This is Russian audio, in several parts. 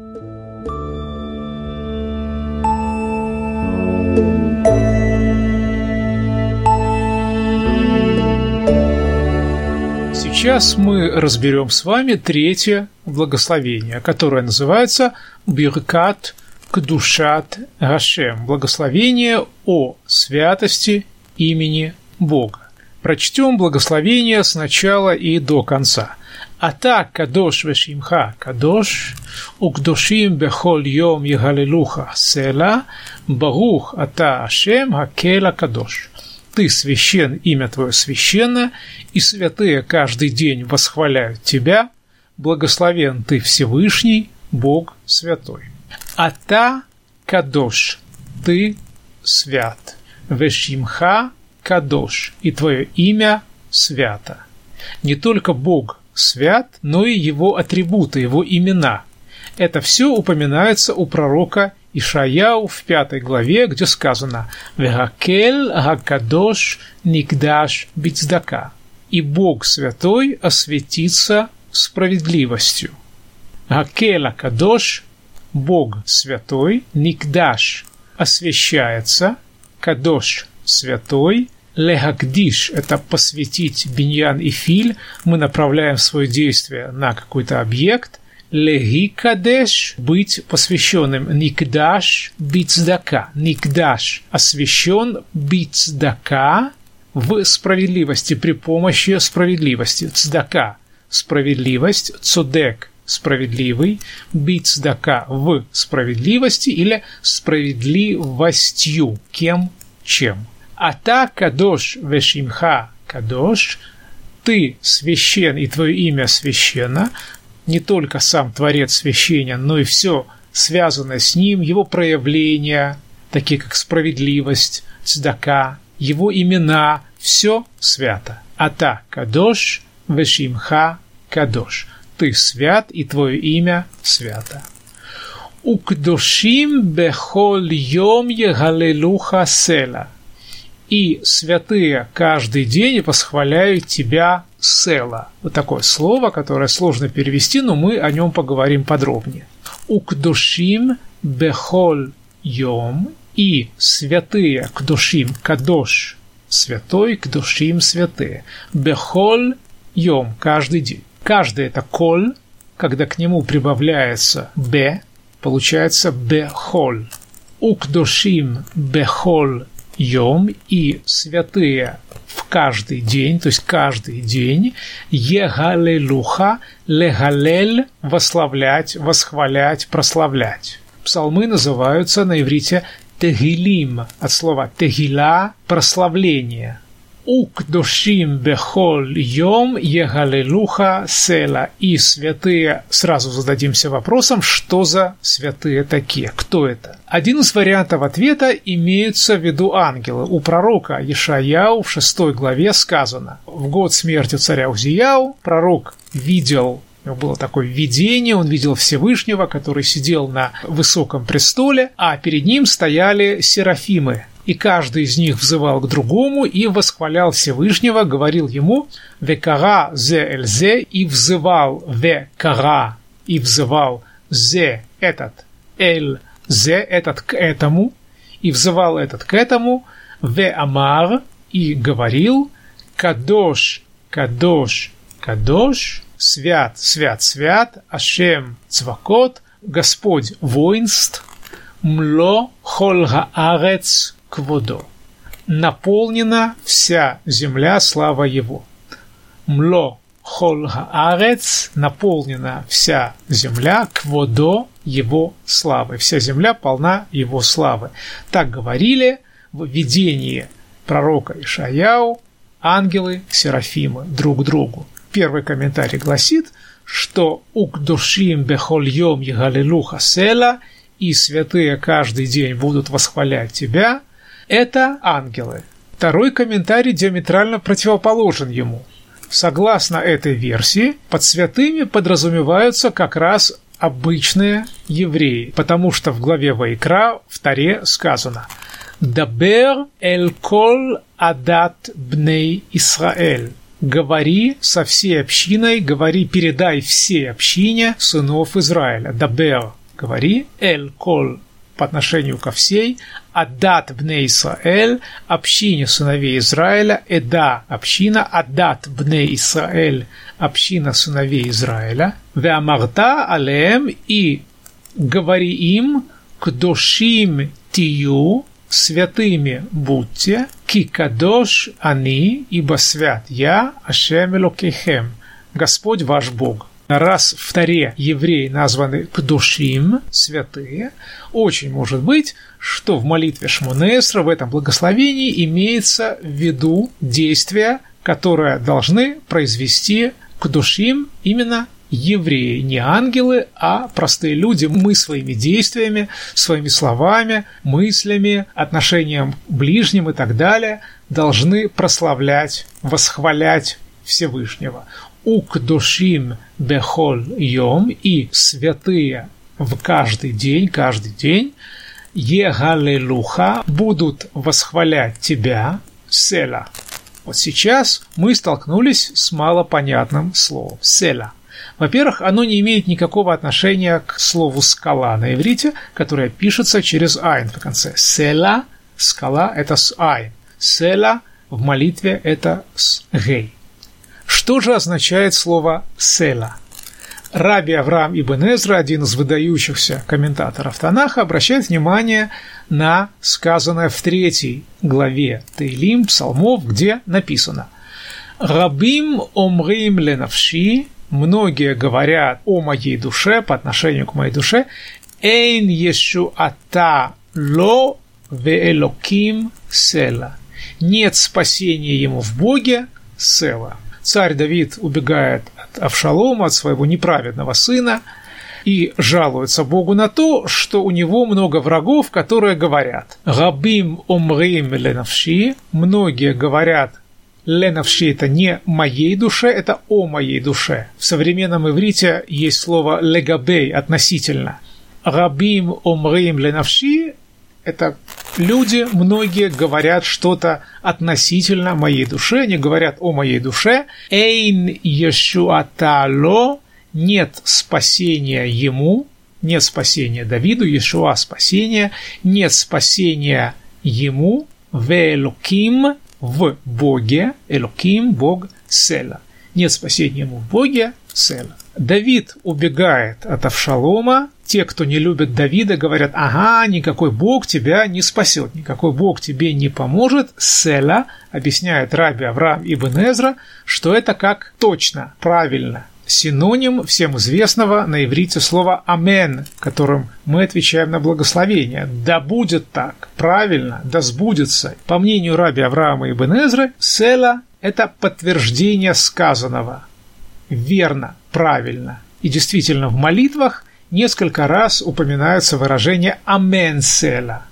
Сейчас мы разберем с вами третье благословение, которое называется Биркат Кдушат Гашем, благословение о святости имени Бога. Прочтем благословение сначала и до конца. Ата кадош вешимха кадош, укдошим бехоль йом егалелуха села, барух ата Ашем хакела кадош. Ты священ, имя твое священно, и святые каждый день восхваляют тебя. Благословен ты Всевышний, Бог святой. Ата кадош, ты свят. Вешимха кадош, и твое имя свято. Не только Бог свят, но и его атрибуты, его имена. Это все упоминается у пророка Ишаяу в 5 главе, где сказано «Вегакель гакадош никдаш бицдака» «И Бог святой осветится справедливостью». «Гакель акадош» – «Бог святой», «никдаш» – «освящается», «кадош» – «святой», «легагдиш» – это «посвятить», «биньян» и «филь». Мы направляем свое действие на какой-то объект. Легикадеш – быть посвященным. Никдаш – бицдака. Никдаш – освящен, бицдака – в справедливости, при помощи справедливости. Цдака – справедливость. Цодек – справедливый. Бицдака – в справедливости или справедливостью. Кем? Чем? Ата кадош вешимха кадош – ты священ, и твое имя священно. Не только сам Творец священен, но и все связанное с ним, его проявления, такие как справедливость, цдака, его имена, все свято. Ата кадош вешимха кадош. Ты свят, и твое имя свято. Укдошим бехоль йом егалелуха села. И святые каждый день восхваляют тебя села. Вот такое слово, которое сложно перевести, но мы о нем поговорим подробнее. Укдошим бехоль йом. И святые, кдошим, кадош, святой, кдошим, святые. Бехоль йом, каждый день. Каждый это коль, когда к нему прибавляется бе, получается бехоль. Укдошим бехоль йом, и святые в каждый день, то есть каждый день, егалелуха, легалель, восславлять, восхвалять, прославлять. Псалмы называются на иврите тегилим, от слова тегила, прославление. Укдошим бехоль йом егалелуха села. И святые, сразу зададимся вопросом, что за святые такие, кто это? Один из вариантов ответа имеются в виду ангелы. У пророка Ишаяу в 6 главе сказано: в год смерти царя Узияу пророк видел, у него было такое видение, он видел Всевышнего, который сидел на высоком престоле, а перед ним стояли серафимы. И каждый из них взывал к другому и восхвалял Всевышнего, говорил ему «Векара зе эль зе», и взывал «Векара», и взывал «Зе» этот, «Эль зе» этот к этому, и взывал этот к этому «Ве амар», и говорил «Кадош, кадош, кадош», «Свят, свят, свят», «Ашем цвакот», «Господь воинств», «Мло хол хаарец кводо», наполнена вся земля слава его. Мло хол хаарец, наполнена вся земля кводо, его славы. Вся земля полна его славы. Так говорили в видении пророка Ишаяу ангелы серафимы друг другу. Первый комментарий гласит, что «Укдошим бехоль йом егалелуха села», и святые каждый день будут восхвалять тебя, это ангелы. Второй комментарий диаметрально противоположен ему. Согласно этой версии, под святыми подразумеваются как раз обычные евреи, потому что в главе Ваикра в Торе сказано «Дабер эль кол адат бней Исраэль». Говори со всей общиной, говори, передай всей общине сынов Израиля. Дабер говори, эль кол по отношению ко всей, адат бней Исраэль, общине сыновей Израиля, эда, община, адат бней Исраэль, община сыновей Израиля, веамарта алеем, и говори им, кдошим тию, святыми будьте, ки кадош они, ибо свят я, Ашем Элокейхем, Господь ваш Бог. Раз в Торе евреи названы кдушим, святые, очень может быть, что в молитве Шмоне Эсра, в этом благословении, имеется в виду действия, которые должны произвести кдушим именно евреи, не ангелы, а простые люди. Мы своими действиями, своими словами, мыслями, отношением к ближним и так далее должны прославлять, восхвалять Всевышнего. Укдушим бехоль йом, и святые в каждый день, егалелуха, будут восхвалять тебя, села. Вот сейчас мы столкнулись с малопонятным словом села. Во-первых, оно не имеет никакого отношения к слову скала на иврите, которое пишется через айн в конце. Села, скала, это с айн. Села в молитве это с гей. Что же означает слово «села»? Раби Авраам ибн Эзра, один из выдающихся комментаторов Танаха, обращает внимание на сказанное в 3 главе Теилим, Псалмов, где написано «Рабим омрим ленавши», многие говорят о моей душе, по отношению к моей душе, «эйн ешуата ло веэлоким села», нет спасения ему в Боге, села. Царь Давид убегает от Авшалома, от своего неправедного сына, и жалуется Богу на то, что у него много врагов, которые говорят «Рабим омрим ленавши», многие говорят «ленавши» – это не «моей душе», это «о моей душе». В современном иврите есть слово «легабей» – «относительно». «Рабим омрим ленавши» – это люди, многие говорят что-то относительно моей душе, они говорят о моей душе. «Эйн ешуата ло», нет спасения ему, нет спасения Давиду, Ешуа спасения, нет спасения ему, ве элоким, в Боге, элоким, Бог, села. Нет спасения ему в Боге, села. Давид убегает от Авшалома. Те, кто не любит Давида, говорят: ага, никакой Бог тебя не спасет, никакой Бог тебе не поможет. Села, объясняет Раби Авраам ибн Эзра, что это как точно, правильно. Синоним всем известного на иврите слова «амен», которым мы отвечаем на благословение. Да будет так, правильно, да сбудется. По мнению Раби Авраама ибн Эзры, села – это подтверждение сказанного. Верно, правильно. И действительно, в молитвах несколько раз упоминается выражение «амен села».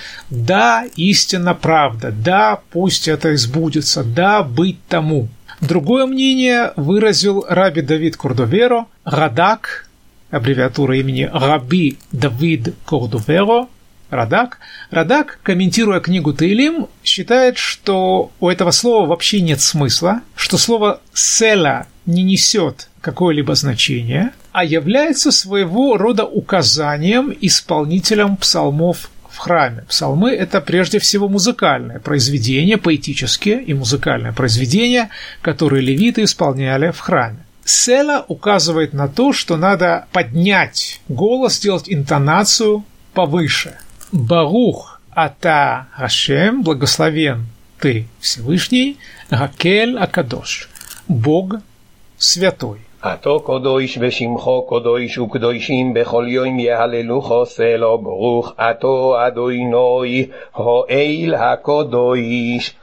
Да, истинно правда, да, пусть это и сбудется, да, быть тому. Другое мнение выразил Раби Давид Кордоверо, Радак, аббревиатура имени Раби Давид Кордоверо, Радак. Радак, комментируя книгу Теилим, считает, что у этого слова вообще нет смысла, что слово «села» не несет какое-либо значение, а является своего рода указанием исполнителям псалмов в храме. Псалмы – это прежде всего музыкальное произведение, поэтические и музыкальное произведение, которые левиты исполняли в храме. Села указывает на то, что надо поднять голос, сделать интонацию повыше. Барух ата Хашем, благословен ты Всевышний, Гакель Акадош, Бог святой. אתה קדוש ושמך קדוש וקדושים בכל יום יהללוך סלה ברוך אתה אדוני האל הקדוש